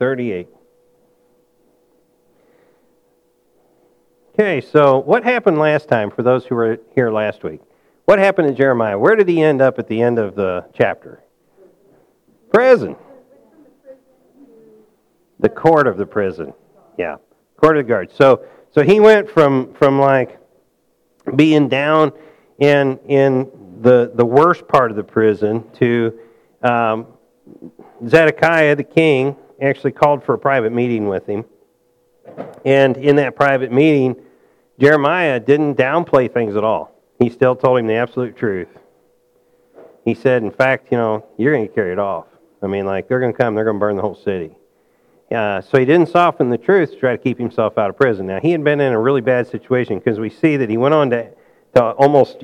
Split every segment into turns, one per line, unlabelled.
38. Okay, so what happened last time for those who were here last week? What happened to Jeremiah? Where did he end up at the end of the chapter? Prison. The court of the prison. Yeah, court of the guards. So he went from like being down in the worst part of the prison to Zedekiah the king actually called for a private meeting with him. And in that private meeting, Jeremiah didn't downplay things at all. He still told him the absolute truth. He said, in fact, you're going to get carried off. I mean, like, they're going to come, they're going to burn the whole city. So he didn't soften the truth to try to keep himself out of prison. Now, he had been in a really bad situation because we see that he went on to almost,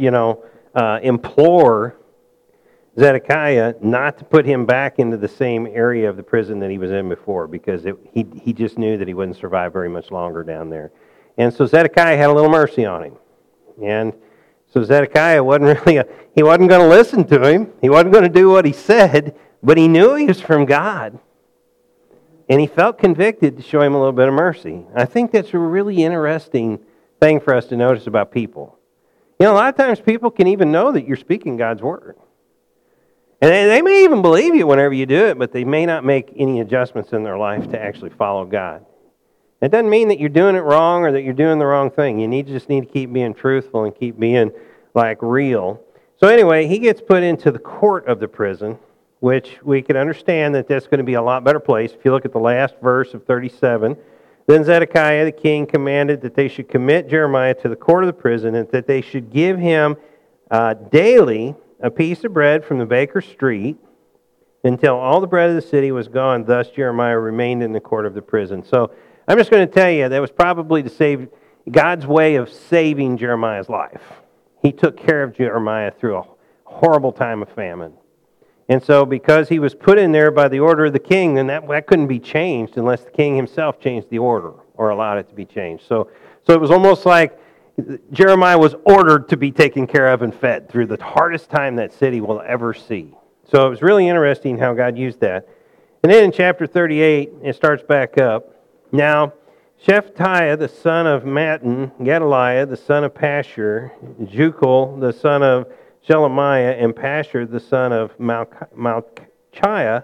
implore Zedekiah not to put him back into the same area of the prison that he was in before, because he just knew that he wouldn't survive very much longer down there. And so Zedekiah had a little mercy on him. And so Zedekiah wasn't going to listen to him. He wasn't going to do what he said, but he knew he was from God. And he felt convicted to show him a little bit of mercy. I think that's a really interesting thing for us to notice about people. A lot of times people can even know that you're speaking God's word. And they may even believe you whenever you do it, but they may not make any adjustments in their life to actually follow God. It doesn't mean that you're doing it wrong or that you're doing the wrong thing. You just need to keep being truthful and keep being real. So anyway, he gets put into the court of the prison, which we can understand that that's going to be a lot better place. If you look at the last verse of 37, then Zedekiah the king commanded that they should commit Jeremiah to the court of the prison, and that they should give him daily a piece of bread from the baker's street until all the bread of the city was gone. Thus Jeremiah remained in the court of the prison. So I'm just going to tell you, that was probably to save God's way of saving Jeremiah's life. He took care of Jeremiah through a horrible time of famine. And so because he was put in there by the order of the king, then that couldn't be changed unless the king himself changed the order or allowed it to be changed. So it was almost like Jeremiah was ordered to be taken care of and fed through the hardest time that city will ever see. So it was really interesting how God used that. And then in chapter 38, it starts back up. Now, Shephatiah, the son of Mattan, Gedaliah, the son of Pashur, Jukal, the son of Shelemiah, and Pashur, the son of Malchiah,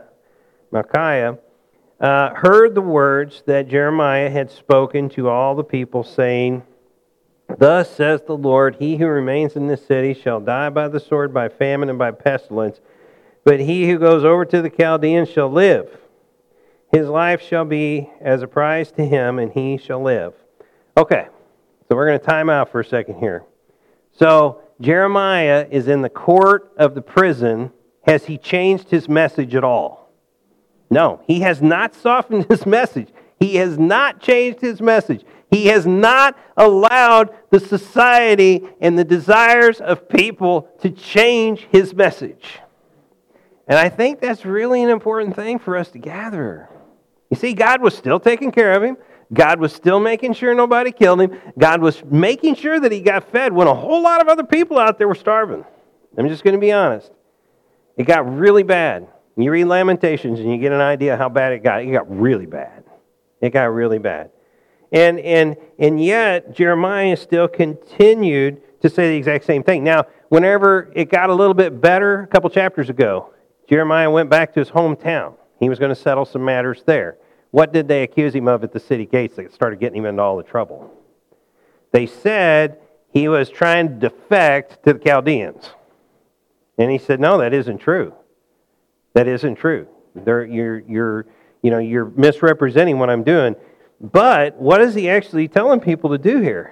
heard the words that Jeremiah had spoken to all the people, saying, "Thus says the Lord, he who remains in this city shall die by the sword, by famine, and by pestilence. But he who goes over to the Chaldeans shall live. His life shall be as a prize to him, and he shall live." Okay, so we're going to time out for a second here. So Jeremiah is in the court of the prison. Has he changed his message at all? No, he has not softened his message. He has not changed his message. He has not allowed the society and the desires of people to change his message. And I think that's really an important thing for us to gather. You see, God was still taking care of him. God was still making sure nobody killed him. God was making sure that he got fed when a whole lot of other people out there were starving. I'm just going to be honest. It got really bad. You read Lamentations and you get an idea how bad it got. It got really bad. It got really bad. And yet, Jeremiah still continued to say the exact same thing. Now, whenever it got a little bit better, a couple chapters ago, Jeremiah went back to his hometown. He was going to settle some matters there. What did they accuse him of at the city gates that started getting him into all the trouble? They said he was trying to defect to the Chaldeans. And he said, "No, that isn't true. That isn't true. You're misrepresenting what I'm doing." But what is he actually telling people to do here?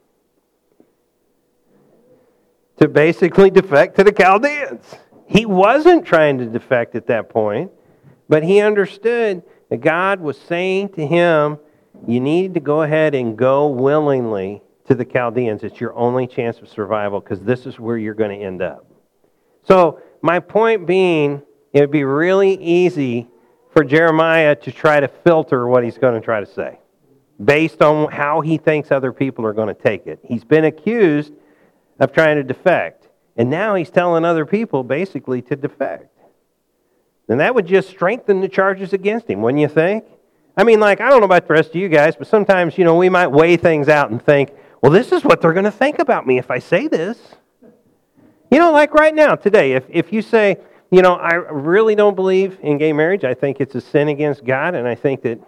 To basically defect to the Chaldeans. He wasn't trying to defect at that point, but he understood that God was saying to him, you need to go ahead and go willingly to the Chaldeans. It's your only chance of survival, because this is where you're going to end up. So my point being, it would be really easy for Jeremiah to try to filter what he's going to try to say based on how he thinks other people are going to take it. He's been accused of trying to defect, and now he's telling other people basically to defect. And that would just strengthen the charges against him, wouldn't you think? I mean, like, I don't know about the rest of you guys, but sometimes, we might weigh things out and think, well, this is what they're going to think about me if I say this. Like right now, today, if you say, I really don't believe in gay marriage, I think it's a sin against God, and I think that,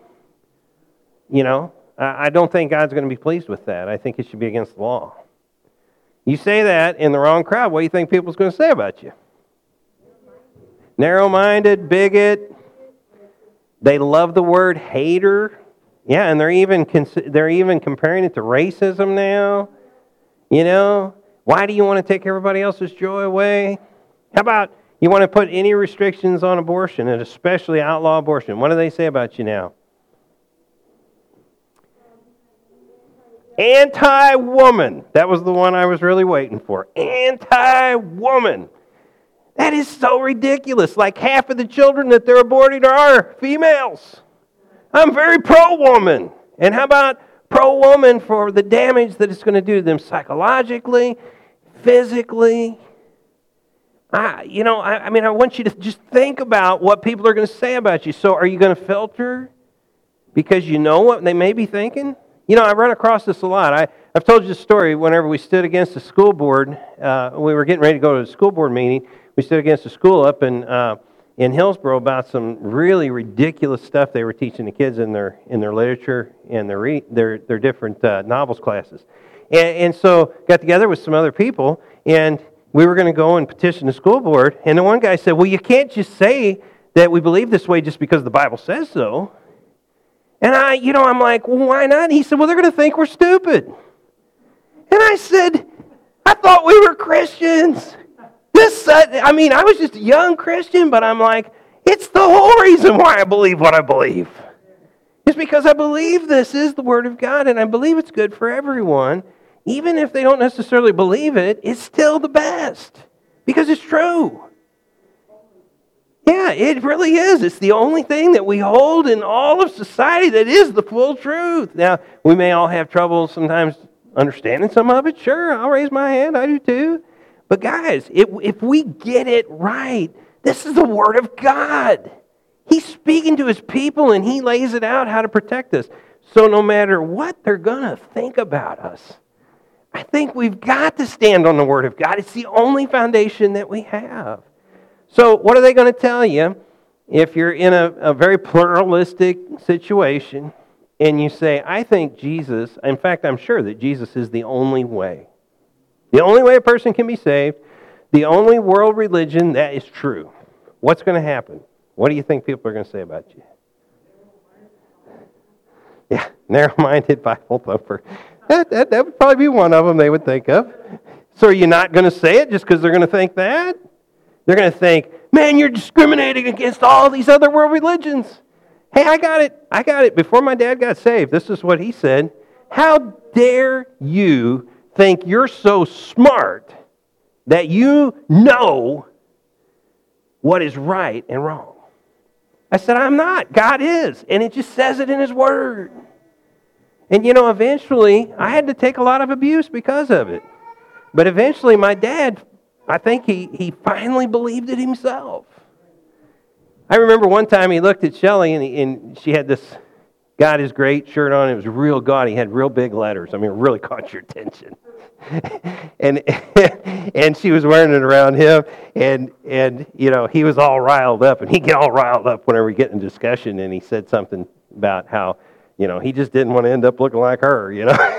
I don't think God's going to be pleased with that. I think it should be against the law. You say that in the wrong crowd, what do you think people's going to say about you? Narrow-minded, bigot. They love the word hater. Yeah, and they're even comparing it to racism now. Why do you want to take everybody else's joy away? How about you want to put any restrictions on abortion, and especially outlaw abortion? What do they say about you now? Anti-woman. That was the one I was really waiting for. Anti-woman. That is so ridiculous. Like half of the children that they're aborting are females. I'm very pro-woman. And how about pro-woman for the damage that it's going to do to them psychologically, physically? I want you to just think about what people are going to say about you. So are you going to filter because you know what they may be thinking? I run across this a lot. I've told you the story whenever we stood against the school board. We were getting ready to go to the school board meeting. We stood against the school up in Hillsboro about some really ridiculous stuff they were teaching the kids in their literature and their different novels classes. And so got together with some other people, and we were going to go and petition the school board. And the one guy said, well, you can't just say that we believe this way just because the Bible says so. And I'm like, well, why not? And he said, well, they're going to think we're stupid. And I said, I thought we were Christians. I was just a young Christian, but I'm like, it's the whole reason why I believe what I believe. It's because I believe this is the Word of God, and I believe it's good for everyone. Even if they don't necessarily believe it, it's still the best because it's true. Yeah, it really is. It's the only thing that we hold in all of society that is the full truth. Now, we may all have trouble sometimes understanding some of it. Sure, I'll raise my hand. I do too. But guys, if we get it right, this is the Word of God. He's speaking to His people, and He lays it out how to protect us. So no matter what they're going to think about us, I think we've got to stand on the Word of God. It's the only foundation that we have. So what are they going to tell you if you're in a very pluralistic situation and you say, I think Jesus, in fact, I'm sure that Jesus is the only way. The only way a person can be saved, the only world religion that is true. What's going to happen? What do you think people are going to say about you? Yeah, narrow-minded Bible thumper. That would probably be one of them they would think of. So are you not going to say it just because they're going to think that? They're going to think, man, you're discriminating against all these other world religions. Hey, I got it. Before my dad got saved, this is what he said. How dare you think you're so smart that you know what is right and wrong? I said, I'm not. God is. And it just says it in His Word. And eventually, I had to take a lot of abuse because of it. But eventually, my dad, I think he finally believed it himself. I remember one time he looked at Shelley and she had this God is Great shirt on. It was real gaudy. He had real big letters. I mean, it really caught your attention. and she was wearing it around him, and he was all riled up, and he'd get all riled up whenever we get in discussion, and he said something about how, he just didn't want to end up looking like her,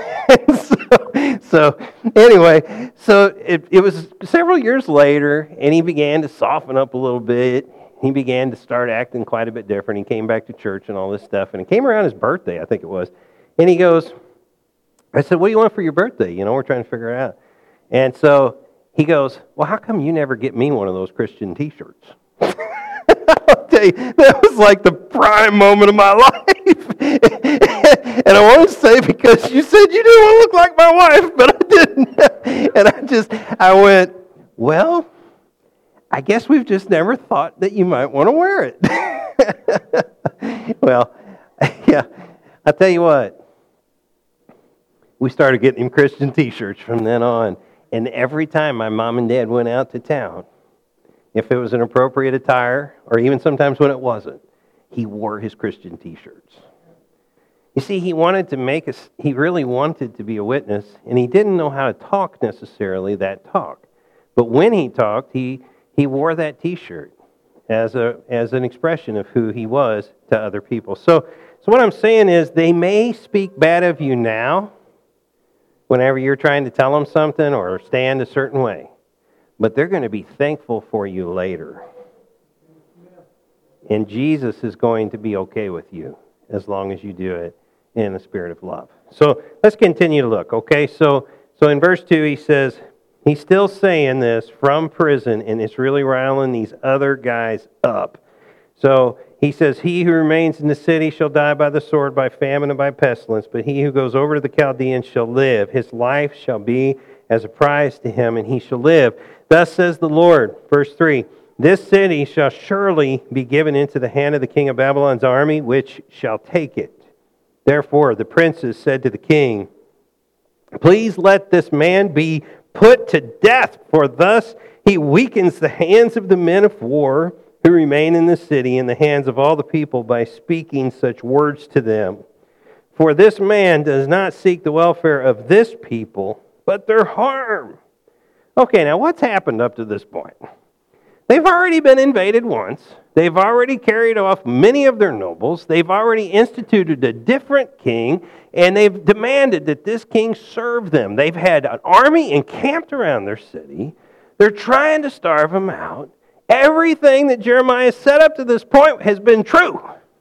So anyway, it was several years later, and he began to soften up a little bit. He began to start acting quite a bit different. He came back to church and all this stuff, and it came around his birthday, I think it was. And he goes, I said, what do you want for your birthday? We're trying to figure it out. And so he goes, well, how come you never get me one of those Christian t-shirts? I'll tell you, that was like the prime moment of my life. And I want to say, because you said you didn't want to look like my wife, but I didn't. And I went, well, I guess we've just never thought that you might want to wear it. Well, yeah, I'll tell you what. We started getting him Christian t-shirts from then on. And every time my mom and dad went out to town, if it was an appropriate attire, or even sometimes when it wasn't, he wore his Christian t-shirts. You see, he really wanted to be a witness, and he didn't know how to talk necessarily that talk. But when he talked, he wore that t-shirt as an expression of who he was to other people. So what I'm saying is, they may speak bad of you now, whenever you're trying to tell them something or stand a certain way, but they're going to be thankful for you later. And Jesus is going to be okay with you as long as you do it in a spirit of love. So let's continue to look, okay? So in verse 2 he says, he's still saying this from prison, and it's really riling these other guys up. So he says, he who remains in the city shall die by the sword, by famine, and by pestilence, but he who goes over to the Chaldeans shall live. His life shall be as a prize to him, and he shall live. Thus says the Lord, verse 3, this city shall surely be given into the hand of the king of Babylon's army, which shall take it. Therefore the princes said to the king, please let this man be put to death, for thus he weakens the hands of the men of war who remain in the city, in the hands of all the people, by speaking such words to them. For this man does not seek the welfare of this people, but their harm. Okay, now what's happened up to this point? They've already been invaded once. They've already carried off many of their nobles. They've already instituted a different king, and they've demanded that this king serve them. They've had an army encamped around their city. They're trying to starve them out. Everything that Jeremiah said up to this point has been true.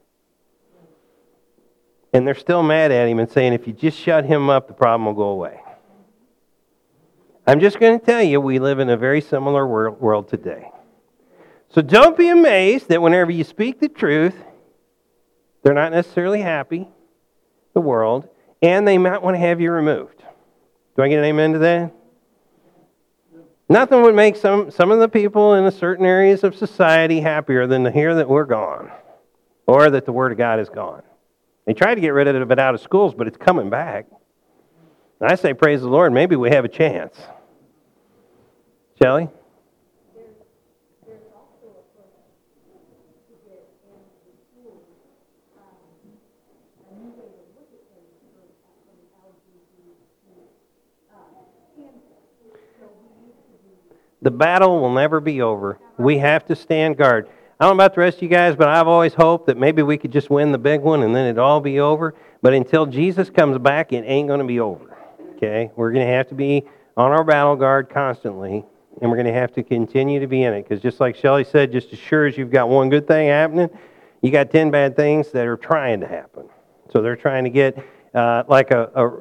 And they're still mad at him and saying, if you just shut him up, the problem will go away. I'm just going to tell you, we live in a very similar world today. So don't be amazed that whenever you speak the truth, they're not necessarily happy, the world, and they might want to have you removed. Do I get an amen to that? Nothing would make some of the people in certain areas of society happier than to hear that we're gone, or that the Word of God is gone. They tried to get rid of it out of schools, but it's coming back. And I say, praise the Lord, maybe we have a chance. Shelley?
There's also a push to get into the schools a new way to look at things from an LGBT standpoint. So we need to be...
The battle will never be over. We have to stand guard. I don't know about the rest of you guys, but I've always hoped that maybe we could just win the big one and then it'd all be over. But until Jesus comes back, it ain't going to be over. Okay? We're going to have to be on our battle guard constantly, and we're going to have to continue to be in it. Because just like Shelley said, just as sure as you've got one good thing happening, you got 10 bad things that are trying to happen. So they're trying to get like a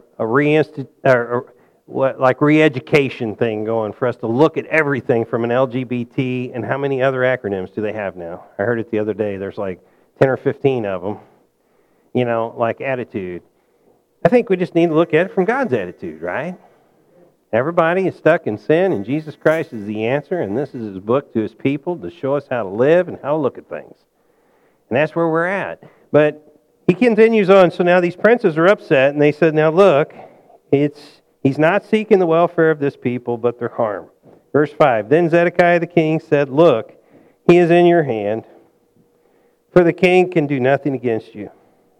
re-education thing going for us to look at everything from an LGBT, and how many other acronyms do they have now? I heard it the other day. There's like 10 or 15 of them, like attitude. I think we just need to look at it from God's attitude, right? Everybody is stuck in sin, and Jesus Christ is the answer, and this is His book to His people to show us how to live and how to look at things. And that's where we're at. But he continues on. So now these princes are upset, and they said, now look, he's not seeking the welfare of this people, but their harm. Verse 5, then Zedekiah the king said, look, he is in your hand, for the king can do nothing against you.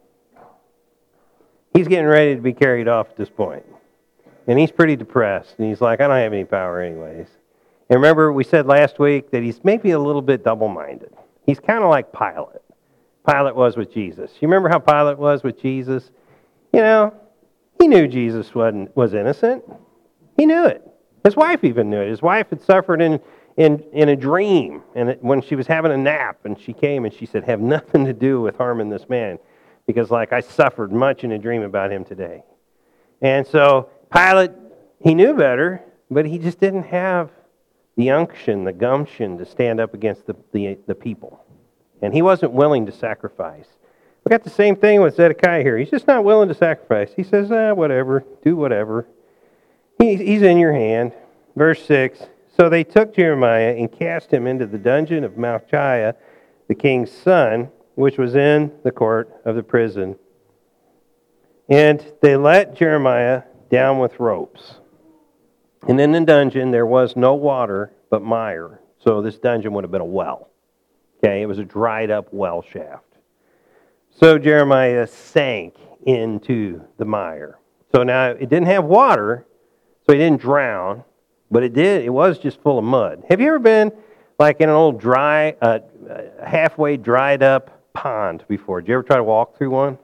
He's getting ready to be carried off at this point. And he's pretty depressed. And he's like, I don't have any power anyways. And remember, we said last week that he's maybe a little bit double-minded. He's kind of like Pilate. Pilate was with Jesus. You remember how Pilate was with Jesus? He knew Jesus was innocent. He knew it. His wife even knew it. His wife had suffered in a dream, and when she was having a nap, and she came and she said, have nothing to do with harming this man, because I suffered much in a dream about him today. And so Pilate, he knew better, but he just didn't have the unction, the gumption to stand up against the people. And he wasn't willing to sacrifice. We got the same thing with Zedekiah here. He's just not willing to sacrifice. He says, whatever, do whatever. He's in your hand. Verse 6, so they took Jeremiah and cast him into the dungeon of Malchiah, the king's son, which was in the court of the prison. And they let Jeremiah down with ropes. And in the dungeon there was no water but mire. So this dungeon would have been a well. Okay, it was a dried up well shaft. So Jeremiah sank into the mire. So now it didn't have water, so he didn't drown, but it was just full of mud. Have you ever been like in an old dry, halfway dried up pond before? Did you ever try to walk through one?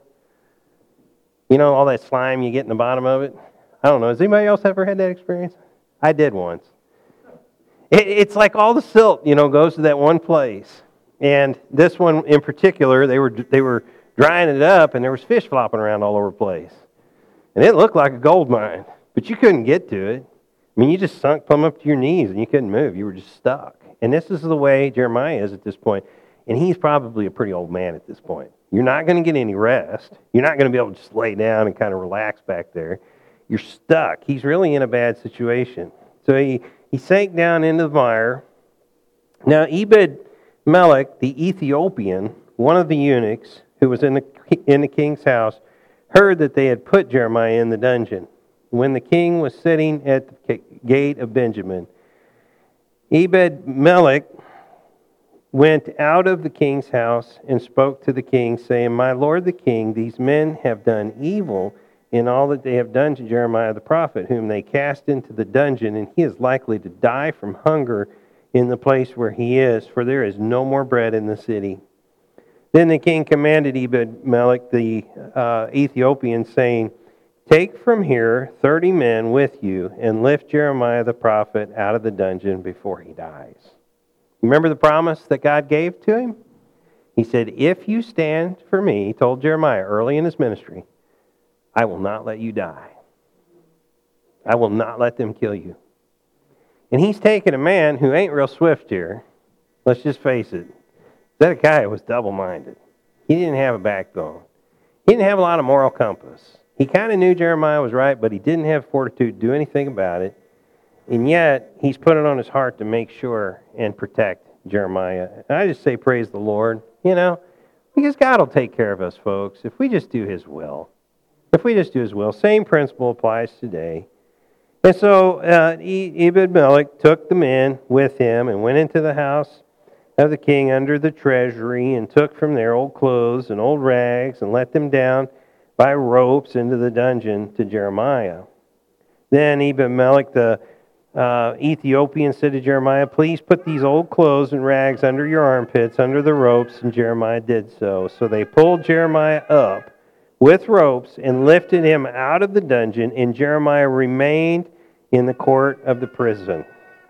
You know, all that slime you get in the bottom of it? I don't know. Has anybody else ever had that experience? I did once. It's like all the silt, goes to that one place. And this one in particular, they were drying it up, and there was fish flopping around all over the place. And it looked like a gold mine, but you couldn't get to it. I mean, you just sunk plumb up to your knees, and you couldn't move. You were just stuck. And this is the way Jeremiah is at this point. And he's probably a pretty old man at this point. You're not going to get any rest. You're not going to be able to just lay down and kind of relax back there. You're stuck. He's really in a bad situation. So he sank down into the mire. Now, Ebed-Melech, the Ethiopian, one of the eunuchs who was in the king's house, heard that they had put Jeremiah in the dungeon. When the king was sitting at the gate of Benjamin, Ebed-Melech went out of the king's house and spoke to the king, saying, "My lord the king, these men have done evil in all that they have done to Jeremiah the prophet, whom they cast into the dungeon, and he is likely to die from hunger in the place where he is, for there is no more bread in the city." Then the king commanded Ebed-Melech the Ethiopian, saying, "Take from here 30 men with you, and lift Jeremiah the prophet out of the dungeon before he dies." Remember the promise that God gave to him? He said, "If you stand for me," he told Jeremiah early in his ministry, "I will not let you die. I will not let them kill you." And he's taken a man who ain't real swift here. Let's just face it. Zedekiah was double-minded. He didn't have a backbone. He didn't have a lot of moral compass. He kind of knew Jeremiah was right, but he didn't have fortitude to do anything about it. And yet, he's put it on his heart to make sure and protect Jeremiah. And I just say praise the Lord, because God will take care of us, folks, if we just do his will. If we just do his will. Same principle applies today. And so Ebed-Melech took the men with him and went into the house of the king under the treasury and took from there old clothes and old rags and let them down by ropes into the dungeon to Jeremiah. Then Ebed-Melech the Ethiopian said to Jeremiah, "Please put these old clothes and rags under your armpits, under the ropes." And Jeremiah did so. So they pulled Jeremiah up with ropes and lifted him out of the dungeon, and Jeremiah remained in the court of the prison.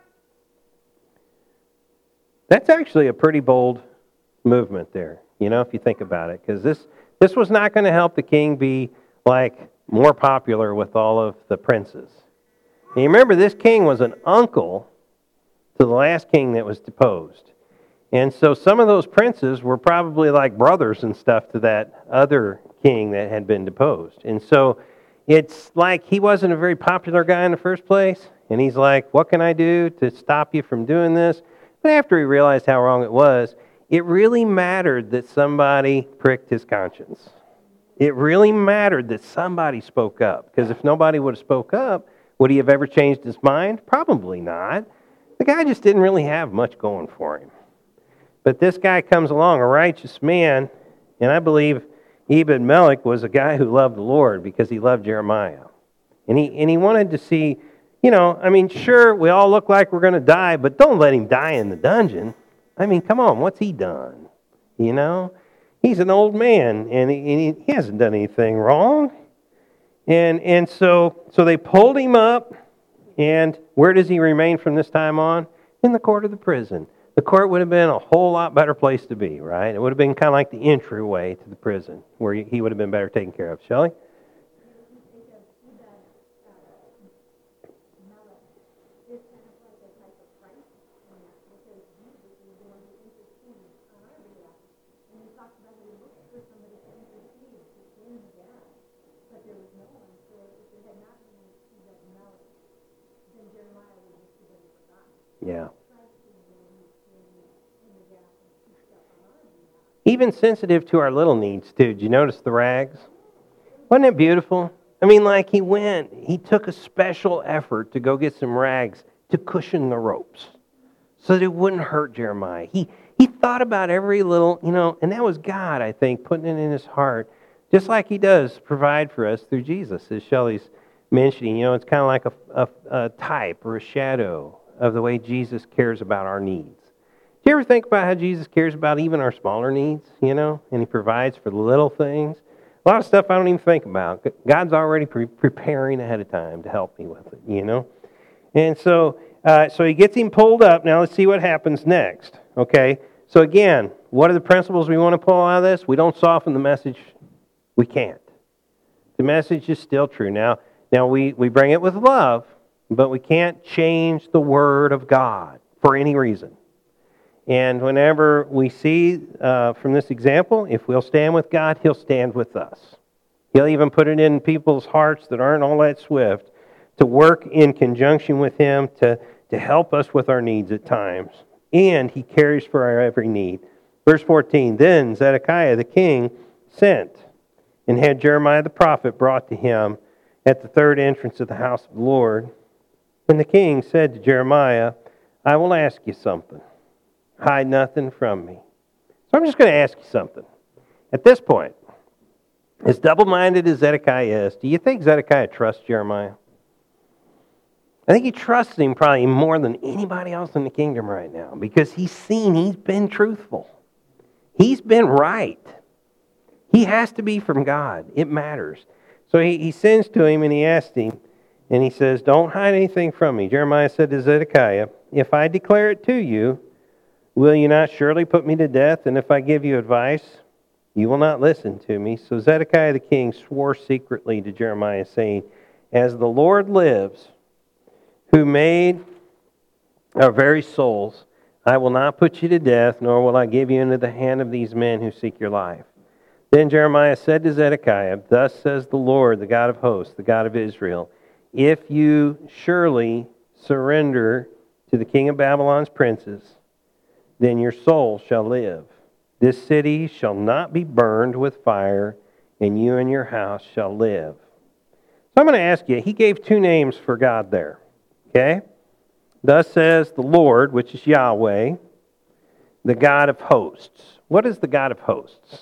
That's actually a pretty bold movement there, if you think about it, because this was not going to help the king be more popular with all of the princes. And you remember, this king was an uncle to the last king that was deposed. And so some of those princes were probably like brothers and stuff to that other king that had been deposed. And so it's like he wasn't a very popular guy in the first place. And he's like, "What can I do to stop you from doing this?" But after he realized how wrong it was, it really mattered that somebody pricked his conscience. It really mattered that somebody spoke up. Because if nobody would have spoke up, would he have ever changed his mind? Probably not. The guy just didn't really have much going for him. But this guy comes along, a righteous man, and I believe Ebed-Melech was a guy who loved the Lord because he loved Jeremiah. And he wanted to see, sure, we all look like we're going to die, but don't let him die in the dungeon. I mean, come on, what's he done? He's an old man, and he hasn't done anything wrong. And so they pulled him up, and where does he remain from this time on? In the court of the prison. The court would have been a whole lot better place to be, right? It would have been kind of like the entryway to the prison, where he would have been better taken care of. Shelley? Yeah. Even sensitive to our little needs, too. Did you notice the rags? Wasn't it beautiful? I mean, he took a special effort to go get some rags to cushion the ropes so that it wouldn't hurt Jeremiah. He thought about every little, and that was God, I think, putting it in his heart Just like he does provide for us through Jesus, as Shelley's mentioning. It's kind of like a type or a shadow of the way Jesus cares about our needs. Do you ever think about how Jesus cares about even our smaller needs, and he provides for the little things? A lot of stuff I don't even think about. God's already preparing ahead of time to help me with it, And so he gets him pulled up. Now let's see what happens next, okay? So again, what are the principles we want to pull out of this? We don't soften the message. We can't. The message is still true. Now we bring it with love, but we can't change the Word of God for any reason. And whenever we see from this example, if we'll stand with God, He'll stand with us. He'll even put it in people's hearts that aren't all that swift to work in conjunction with Him to help us with our needs at times. And He cares for our every need. Verse 14, Then Zedekiah the king sent and had Jeremiah the prophet brought to him at the third entrance of the house of the Lord. And the king said to Jeremiah, I will ask you something. Hide nothing from me. So I'm just going to ask you something. At this point, as double-minded as Zedekiah is, do you think Zedekiah trusts Jeremiah? I think he trusts him probably more than anybody else in the kingdom right now because he's been truthful. He's been right. He has to be from God. It matters. So he sends to him and he asks him, and he says, Don't hide anything from me. Jeremiah said to Zedekiah, If I declare it to you, will you not surely put me to death? And if I give you advice, you will not listen to me. So Zedekiah the king swore secretly to Jeremiah, saying, As the Lord lives, who made our very souls, I will not put you to death, nor will I give you into the hand of these men who seek your life. Then Jeremiah said to Zedekiah, Thus says the Lord, the God of hosts, the God of Israel, if you surely surrender to the king of Babylon's princes, then your soul shall live. This city shall not be burned with fire, and you and your house shall live. So I'm going to ask you, he gave two names for God there. Okay? Thus says the Lord, which is Yahweh, the God of hosts. What is the God of hosts?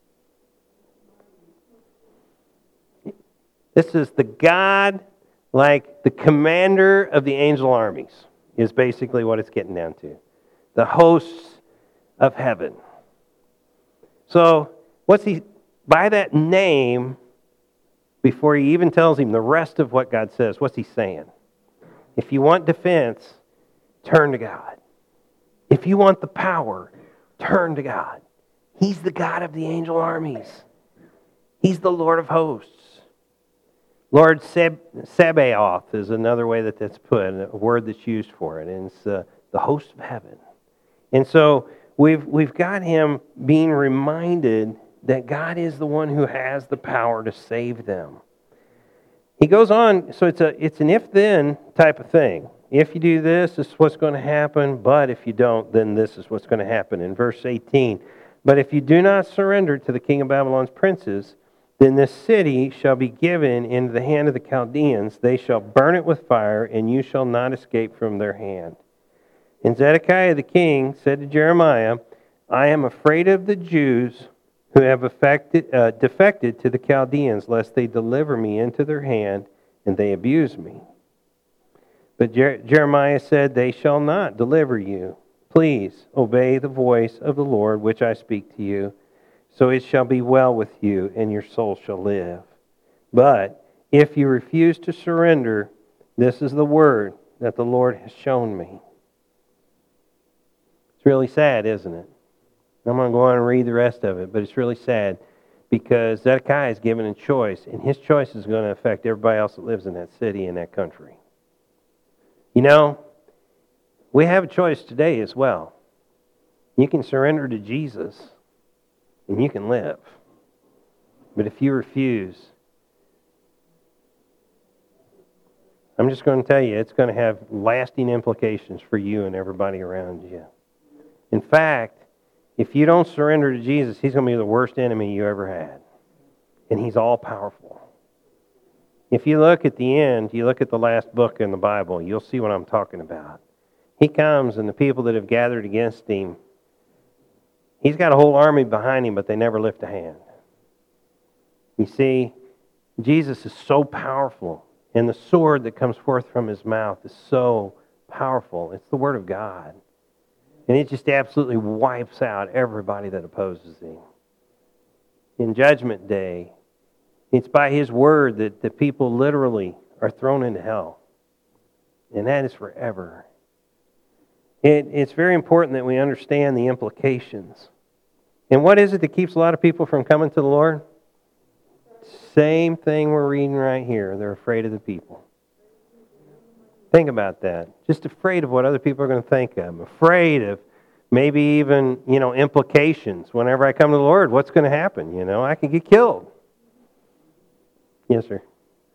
This is the God, like the commander of the angel armies, is basically what it's getting down to. The hosts of heaven. So, by that name, before he even tells him the rest of what God says, what's he saying? If you want defense, turn to God. If you want the power, turn to God. He's the God of the angel armies. He's the Lord of hosts. Lord Sabaoth is another way that's put, a word that's used for it, and it's the host of heaven. And so we've got him being reminded that God is the one who has the power to save them. He goes on, so it's an if-then type of thing. If you do this is what's going to happen, but if you don't, then this is what's going to happen. In verse 18, But if you do not surrender to the king of Babylon's princes, then this city shall be given into the hand of the Chaldeans. They shall burn it with fire, and you shall not escape from their hand. And Zedekiah the king said to Jeremiah, I am afraid of the Jews who have defected to the Chaldeans, lest they deliver me into their hand, and they abuse me. But Jeremiah said, They shall not deliver you. Please obey the voice of the Lord, which I speak to you. So it shall be well with you, and your soul shall live. But if you refuse to surrender, this is the word that the Lord has shown me. It's really sad, isn't it? I'm going to go on and read the rest of it, but it's really sad because Zedekiah is given a choice, and his choice is going to affect everybody else that lives in that city and that country. We have a choice today as well. You can surrender to Jesus, and you can live. But if you refuse, I'm just going to tell you, it's going to have lasting implications for you and everybody around you. In fact, if you don't surrender to Jesus, He's going to be the worst enemy you ever had. And He's all-powerful. If you look at the end, you look at the last book in the Bible, you'll see what I'm talking about. He comes, and the people that have gathered against Him, He's got a whole army behind Him, but they never lift a hand. You see, Jesus is so powerful, and the sword that comes forth from his mouth is so powerful. It's the Word of God. And it just absolutely wipes out everybody that opposes him. In Judgment Day, it's by his word that the people literally are thrown into hell. And that is forever. It's very important that we understand the implications. And what is it that keeps a lot of people from coming to the Lord? Same thing we're reading right here. They're afraid of the people. Think about that. Just afraid of what other people are going to think of. Afraid of maybe even, implications. Whenever I come to the Lord, what's going to happen? I can get killed. Yes, sir.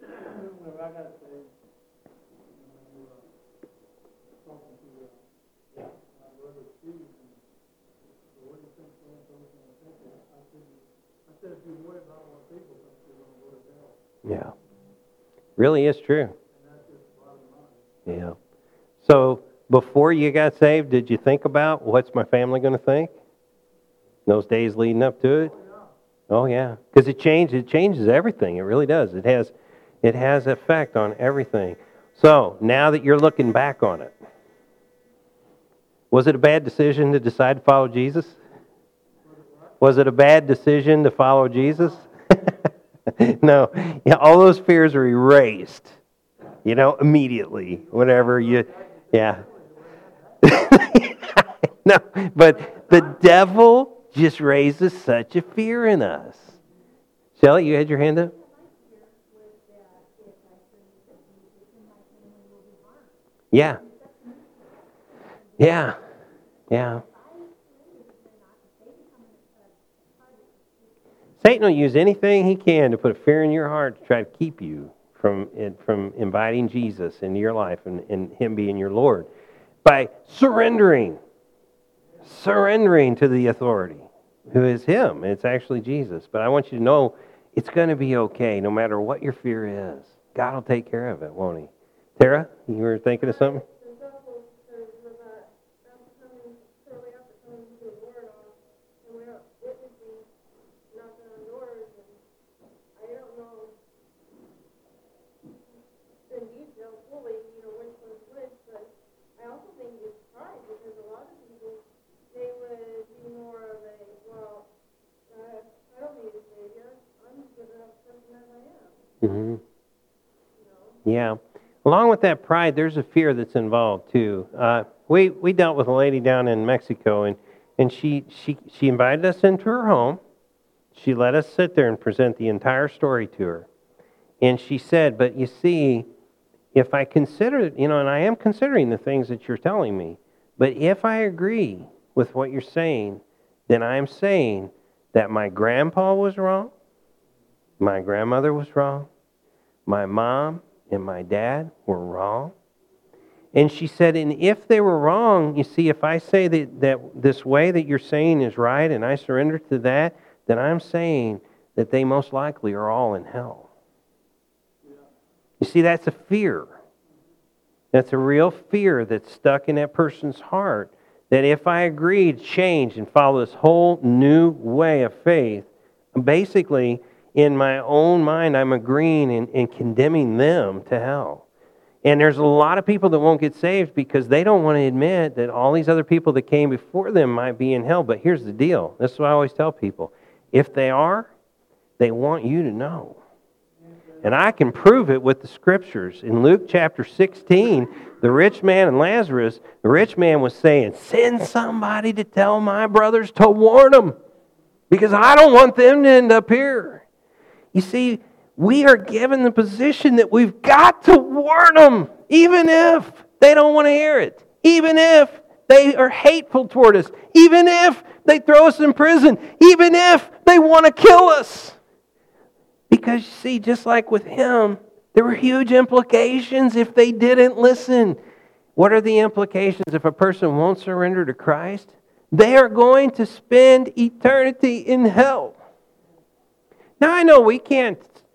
Yeah. Really is true. Yeah. So, before you got saved, did you think about what's my family going to think? Those days leading up to it? Oh, yeah. Because it changes everything. It really does. It has effect on everything. So, now that you're looking back on it, was it a bad decision to decide to follow Jesus? Was it a bad decision to follow Jesus? No. Yeah, all those fears are erased, immediately. Whenever you, yeah. No, but the devil just raises such a fear in us. Shelley, you had your hand up? Yeah. Yeah. Yeah. Satan will use anything he can to put a fear in your heart to try to keep you from inviting Jesus into your life and him being your Lord. By surrendering to the authority, who is him. It's actually Jesus. But I want you to know it's going to be okay no matter what your fear is. God will take care of it, won't he? Tara, you were thinking of something? Mm-hmm. Yeah. Along with that pride, there's a fear that's involved too. We dealt with a lady down in Mexico, and she invited us into her home. She let us sit there and present the entire story to her. And she said, but you see, if I consider, and I am considering the things that you're telling me, but if I agree with what you're saying, then I'm saying that my grandpa was wrong, my grandmother was wrong, my mom and my dad were wrong. And she said, and if they were wrong, you see, if I say that this way that you're saying is right and I surrender to that, then I'm saying that they most likely are all in hell. You see, that's a fear. That's a real fear that's stuck in that person's heart. That if I agree to change and follow this whole new way of faith, basically, in my own mind, I'm agreeing and condemning them to hell. And there's a lot of people that won't get saved because they don't want to admit that all these other people that came before them might be in hell. But here's the deal. This is what I always tell people. If they are, they want you to know. And I can prove it with the Scriptures. In Luke chapter 16, the rich man and Lazarus, the rich man was saying, send somebody to tell my brothers to warn them because I don't want them to end up here. You see, we are given the position that we've got to warn them, even if they don't want to hear it, even if they are hateful toward us, even if they throw us in prison, even if they want to kill us. Because you see, just like with him, there were huge implications if they didn't listen. What are the implications if a person won't surrender to Christ? They are going to spend eternity in hell. Now I know we can't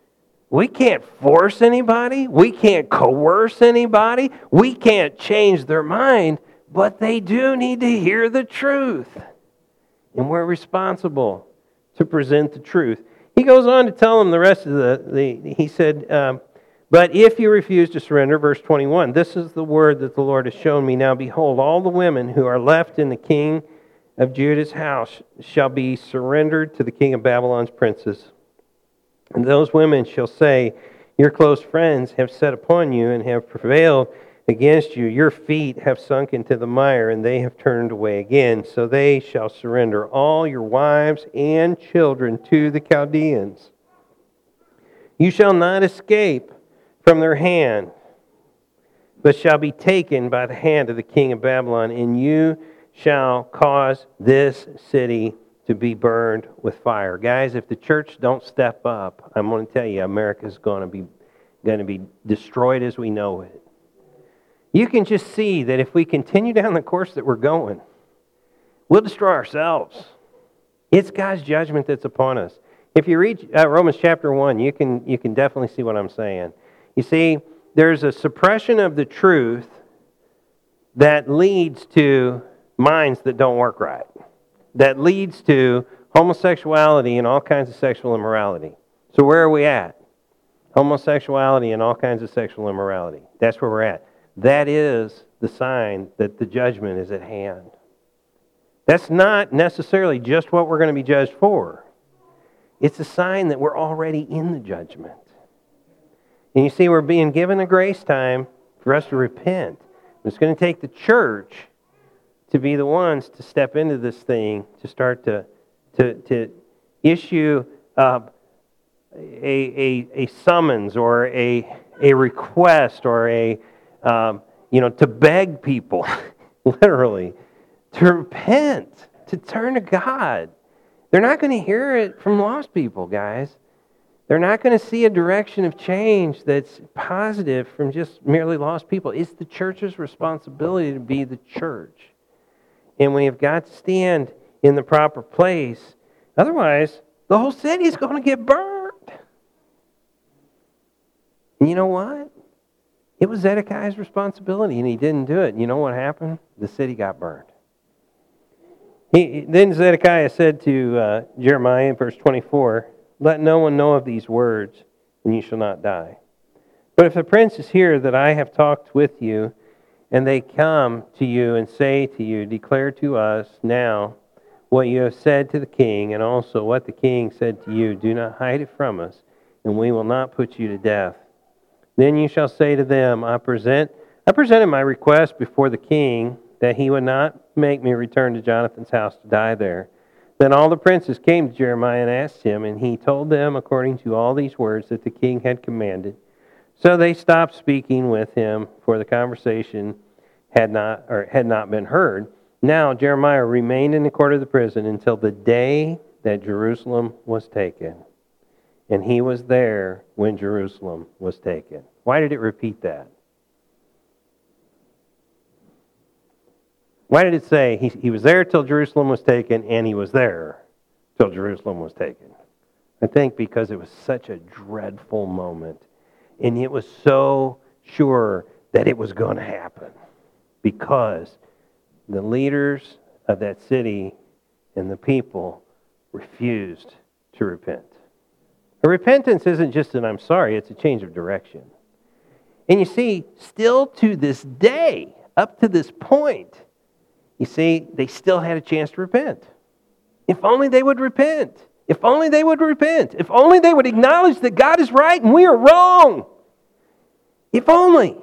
force anybody, we can't coerce anybody, we can't change their mind, but they do need to hear the truth. And we're responsible to present the truth. He goes on to tell them the rest of he said, but if you refuse to surrender, verse 21, this is the word that the Lord has shown me. Now behold, all the women who are left in the king of Judah's house shall be surrendered to the king of Babylon's princes. And those women shall say, your close friends have set upon you and have prevailed against you. Your feet have sunk into the mire, and they have turned away again. So they shall surrender all your wives and children to the Chaldeans. You shall not escape from their hand, but shall be taken by the hand of the king of Babylon, and you shall cause this city to be burned with fire. Guys, if the church don't step up, I'm going to tell you, America's going to be destroyed as we know it. You can just see that if we continue down the course that we're going, we'll destroy ourselves. It's God's judgment that's upon us. If you read Romans chapter 1, you can definitely see what I'm saying. You see, there's a suppression of the truth that leads to minds that don't work right, that leads to homosexuality and all kinds of sexual immorality. So where are we at? Homosexuality and all kinds of sexual immorality. That's where we're at. That is the sign that the judgment is at hand. That's not necessarily just what we're going to be judged for. It's a sign that we're already in the judgment. And you see, we're being given a grace time for us to repent. It's going to take the church to be the ones to step into this thing, to start to issue a summons or a request or to beg people, literally, to repent, to turn to God. They're not going to hear it from lost people, guys. They're not going to see a direction of change that's positive from just merely lost people. It's the church's responsibility to be the church. And we have got to stand in the proper place. Otherwise, the whole city is going to get burned. And you know what? It was Zedekiah's responsibility, and he didn't do it. And you know what happened? The city got burned. Then Zedekiah said to Jeremiah in verse 24, let no one know of these words, and you shall not die. But if the princes hear that I have talked with you, and they come to you and say to you, declare to us now what you have said to the king, and also what the king said to you, do not hide it from us, and we will not put you to death. Then you shall say to them, I presented my request before the king, that he would not make me return to Jonathan's house to die there. Then all the princes came to Jeremiah and asked him, and he told them according to all these words that the king had commanded. So they stopped speaking with him, for the conversation had not been heard. Now Jeremiah remained in the court of the prison until the day that Jerusalem was taken. And he was there when Jerusalem was taken. Why did it repeat that? Why did it say he was there till Jerusalem was taken, and he was there till Jerusalem was taken? I think because it was such a dreadful moment. And it was so sure that it was going to happen. Because the leaders of that city and the people refused to repent. A repentance isn't just an I'm sorry, it's a change of direction. And you see, still to this day, up to this point, you see, they still had a chance to repent. If only they would repent. If only they would repent. If only they would acknowledge that God is right and we are wrong. If only.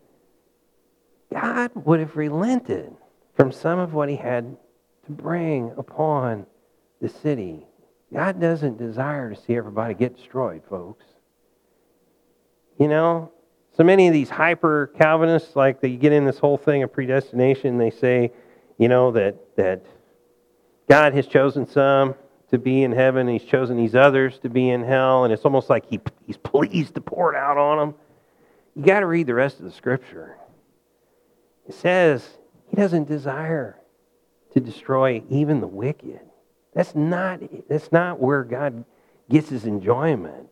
God would have relented from some of what he had to bring upon the city. God doesn't desire to see everybody get destroyed, folks. You know, so many of these hyper-Calvinists, like they get in this whole thing of predestination, they say, you know, that God has chosen some to be in heaven, and he's chosen these others to be in hell, and it's almost like he's pleased to pour it out on them. You got to read the rest of the Scripture. It says he doesn't desire to destroy even the wicked. That's not where God gets his enjoyment.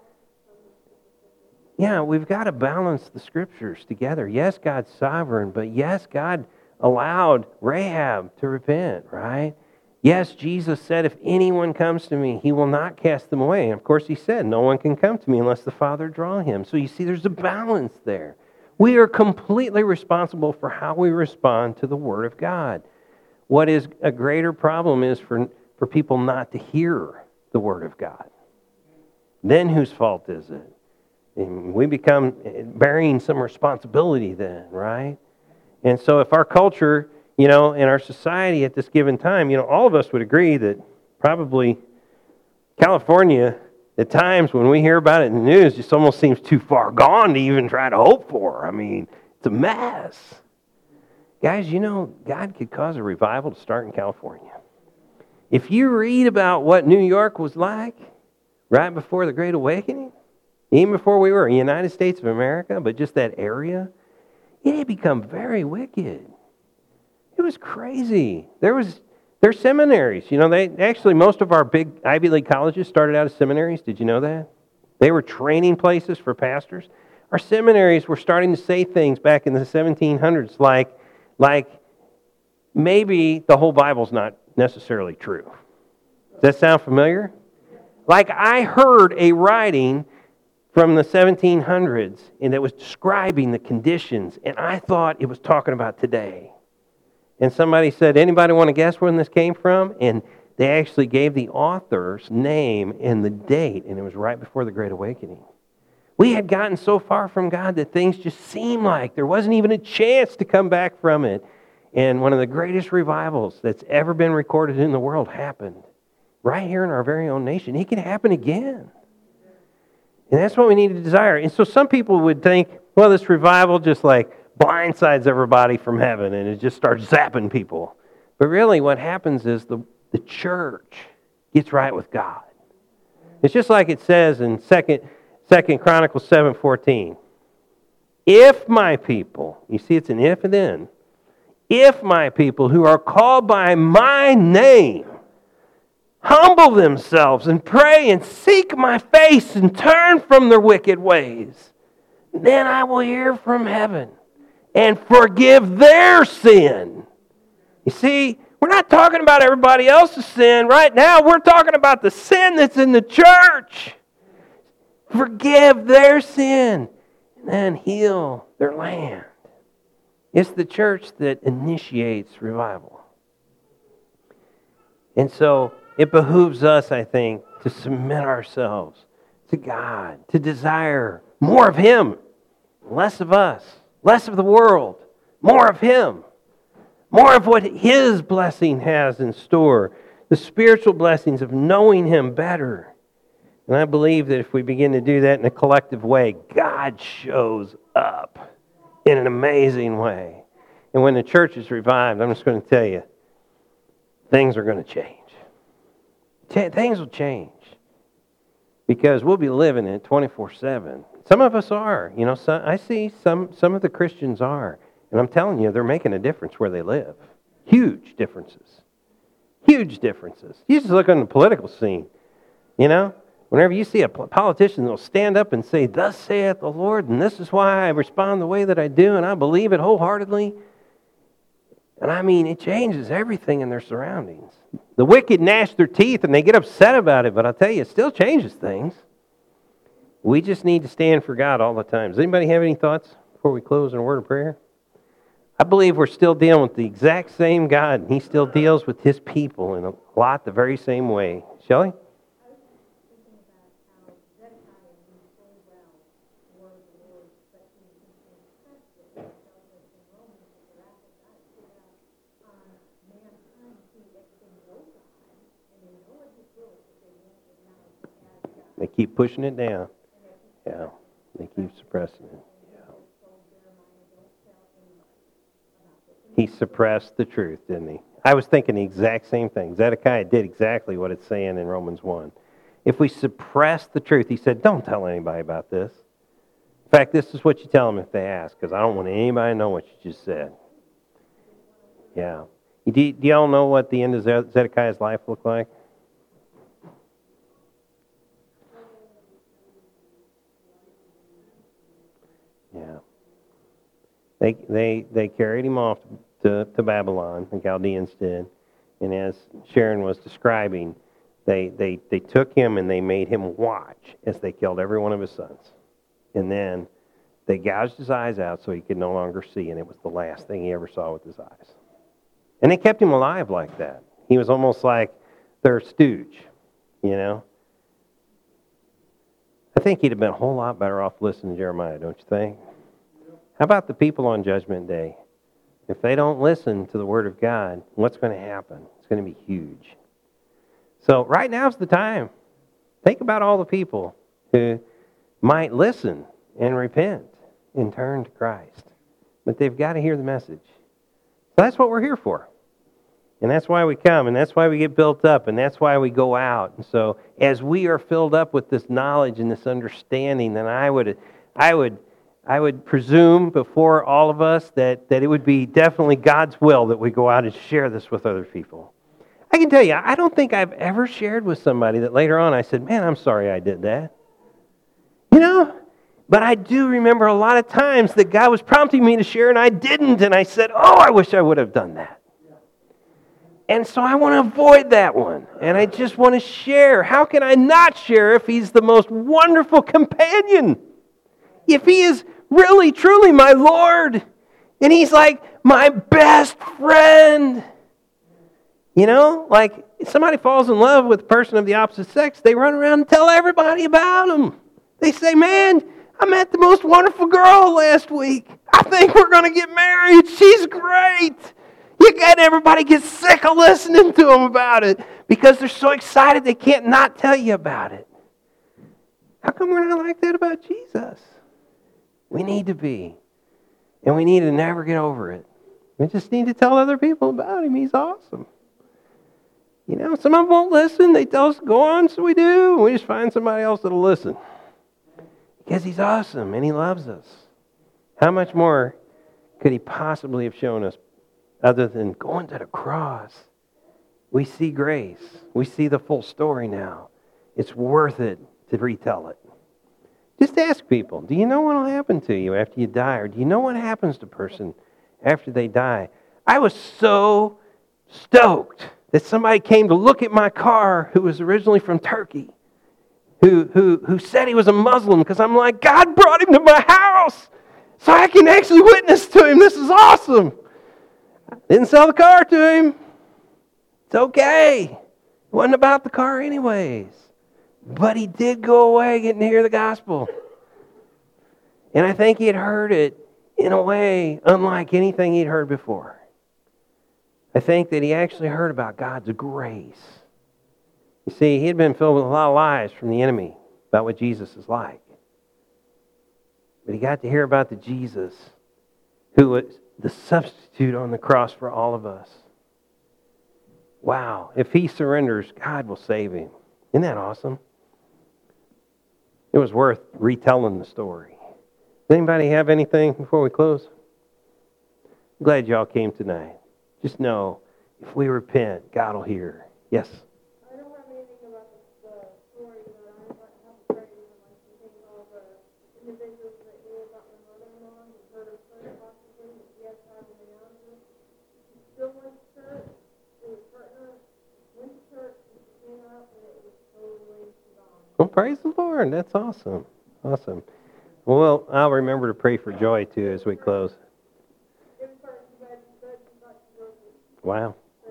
Yeah, we've got to balance the Scriptures together. Yes, God's sovereign, but yes, God allowed Rahab to repent, right? Yes, Jesus said, if anyone comes to me, he will not cast them away. And of course, he said, no one can come to me unless the Father draw him. So you see, there's a balance there. We are completely responsible for how we respond to the Word of God. What is a greater problem is for people not to hear the Word of God. Then whose fault is it? And we become bearing some responsibility then, right? And so if our culture, and our society at this given time, all of us would agree that probably California, at times when we hear about it in the news, just almost seems too far gone to even try to hope for. I mean, it's a mess. Guys, God could cause a revival to start in California. If you read about what New York was like right before the Great Awakening, even before we were in the United States of America, but just that area, it had become very wicked. It was crazy. There's seminaries. Most of our big Ivy League colleges started out as seminaries. Did you know that? They were training places for pastors. Our seminaries were starting to say things back in the 1700s like maybe the whole Bible's not necessarily true. Does that sound familiar? Like I heard a writing from the 1700s, and it was describing the conditions, and I thought it was talking about today. And somebody said, anybody want to guess when this came from? And they actually gave the author's name and the date, and it was right before the Great Awakening. We had gotten so far from God that things just seemed like there wasn't even a chance to come back from it. And one of the greatest revivals that's ever been recorded in the world happened right here in our very own nation. It can happen again. And that's what we need to desire. And so some people would think, well, this revival just like blindsides everybody from heaven and it just starts zapping people. But really what happens is the church gets right with God. It's just like it says in 2 Chronicles 7:14. If my people, you see it's an if and then, if my people who are called by my name humble themselves and pray and seek my face and turn from their wicked ways, then I will hear from heaven and forgive their sin. You see, we're not talking about everybody else's sin right now. We're talking about the sin that's in the church. Forgive their sin and then heal their land. It's the church that initiates revival. And so it behooves us, I think, to submit ourselves to God, to desire more of Him, less of us, less of the world, more of Him, more of what His blessing has in store, the spiritual blessings of knowing Him better. And I believe that if we begin to do that in a collective way, God shows up in an amazing way. And when the church is revived, I'm just going to tell you, things are going to change. Things will change because we'll be living it 24/7. Some of us are. I see some of the Christians are. And I'm telling you, they're making a difference where they live. Huge differences. Huge differences. You just look on the political scene. Whenever you see a politician, they'll stand up and say, thus saith the Lord, and this is why I respond the way that I do, and I believe it wholeheartedly. And I mean, it changes everything in their surroundings. The wicked gnash their teeth and they get upset about it, but I'll tell you, it still changes things. We just need to stand for God all the time. Does anybody have any thoughts before we close in a word of prayer? I believe we're still dealing with the exact same God, and He still deals with His people in a lot the very same way. Shelley? They keep pushing it down. Yeah. They keep suppressing it. Yeah. He suppressed the truth, didn't he? I was thinking the exact same thing. Zedekiah did exactly what it's saying in Romans 1. If we suppress the truth, he said, don't tell anybody about this. In fact, this is what you tell them if they ask, because I don't want anybody to know what you just said. Yeah. Do y'all know what the end of Zedekiah's life looked like? Yeah. They carried him off to Babylon, the Chaldeans did. And as Sharon was describing, they took him and they made him watch as they killed every one of his sons. And then they gouged his eyes out so he could no longer see, and it was the last thing he ever saw with his eyes. And they kept him alive like that. He was almost like their stooge, you know. I think he'd have been a whole lot better off listening to Jeremiah, don't you think? How about the people on Judgment Day? If they don't listen to the Word of God, what's going to happen? It's going to be huge. So right now's the time. Think about all the people who might listen and repent and turn to Christ. But they've got to hear the message. So that's what we're here for. And that's why we come, and that's why we get built up, and that's why we go out. And so as we are filled up with this knowledge and this understanding, then I would presume before all of us that it would be definitely God's will that we go out and share this with other people. I can tell you, I don't think I've ever shared with somebody that later on I said, man, I'm sorry I did that. You know? But I do remember a lot of times that God was prompting me to share and I didn't. And I said, oh, I wish I would have done that. And so I want to avoid that one. And I just want to share. How can I not share if He's the most wonderful companion? If He is really, truly my Lord. And He's like my best friend. You know, like if somebody falls in love with a person of the opposite sex, they run around and tell everybody about them. They say, man, I met the most wonderful girl last week. I think we're going to get married. She's great. And everybody gets sick of listening to them about it because they're so excited they can't not tell you about it. How come we're not like that about Jesus? We need to be. And we need to never get over it. We just need to tell other people about Him. He's awesome. You know, some of them won't listen. They tell us to go on, so we do. And we just find somebody else that'll listen. Because He's awesome and He loves us. How much more could He possibly have shown us other than going to the cross? We see grace. We see the full story now. It's worth it to retell it. Just ask people, do you know what will happen to you after you die? Or do you know what happens to a person after they die? I was so stoked that somebody came to look at my car who was originally from Turkey, who said he was a Muslim, because I'm like, God brought him to my house so I can actually witness to him. This is awesome. Didn't sell the car to him. It's okay. It wasn't about the car anyways. But he did go away getting to hear the gospel. And I think he had heard it in a way unlike anything he'd heard before. I think that he actually heard about God's grace. You see, he had been filled with a lot of lies from the enemy about what Jesus is like. But he got to hear about the Jesus who was the substitute on the cross for all of us. Wow, if he surrenders, God will save him. Isn't that awesome? It was worth retelling the story. Does anybody have anything before we close? I'm glad y'all came tonight. Just know, if we repent, God will hear. Yes?
I don't have anything about the story, but I have a prayer, like you think all the individuals that knew about my mother-in-law and heard her prayer possibly, that she has to have an announcement. She still went to church. It was partner, went to church, and she came out, and it was totally gone.
Well, praise the Lord. That's awesome. Awesome. Well, I'll remember to pray for Joy, too, as we close. Wow.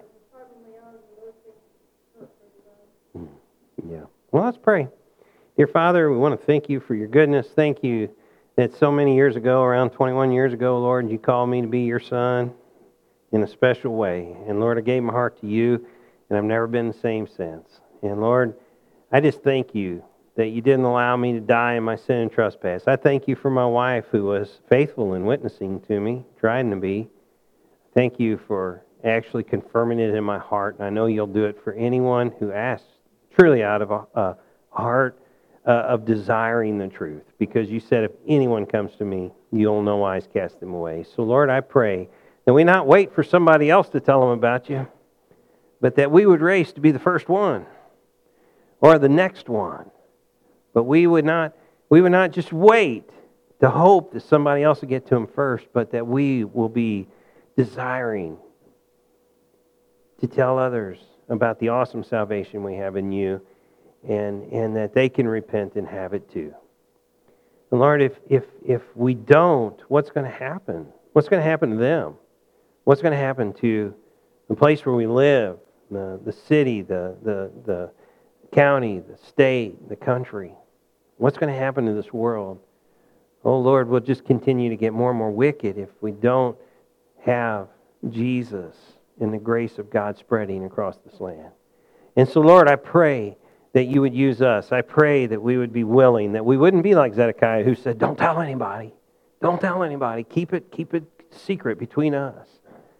Yeah. Well, let's pray. Dear Father, we want to thank you for your goodness. Thank you that so many years ago, around 21 years ago, Lord, you called me to be your son in a special way. And Lord, I gave my heart to you, and I've never been the same since. And Lord, I just thank you that you didn't allow me to die in my sin and trespass. I thank you for my wife who was faithful in witnessing to me, trying to be. Thank you for actually confirming it in my heart. And I know you'll do it for anyone who asks truly out of a heart of desiring the truth. Because you said if anyone comes to me, you'll no wise cast them away. So Lord, I pray that we not wait for somebody else to tell them about you, but that we would race to be the first one or the next one. But we would not just wait to hope that somebody else will get to them first, but that we will be desiring to tell others about the awesome salvation we have in you, and that they can repent and have it too. And Lord, if we don't, what's going to happen? What's going to happen to them? What's going to happen to the place where we live, the city, the county, the state, the country? What's going to happen to this world? Oh Lord, we'll just continue to get more and more wicked if we don't have Jesus and the grace of God spreading across this land. And so Lord, I pray that you would use us. I pray that we would be willing, that we wouldn't be like Zedekiah who said, don't tell anybody. Don't tell anybody. Keep it secret between us.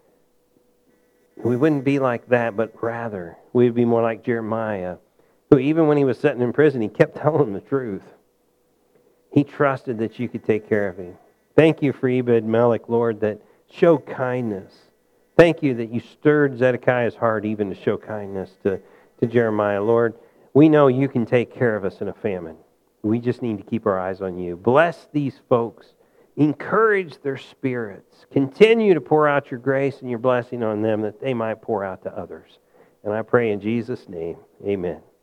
We wouldn't be like that, but rather we would be more like Jeremiah, who even when he was sitting in prison, he kept telling the truth. He trusted that you could take care of him. Thank you for Ebed-Melech, Lord, that showed kindness. Thank you that you stirred Zedekiah's heart even to show kindness to Jeremiah. Lord, we know you can take care of us in a famine. We just need to keep our eyes on you. Bless these folks. Encourage their spirits. Continue to pour out your grace and your blessing on them that they might pour out to others. And I pray in Jesus' name, amen.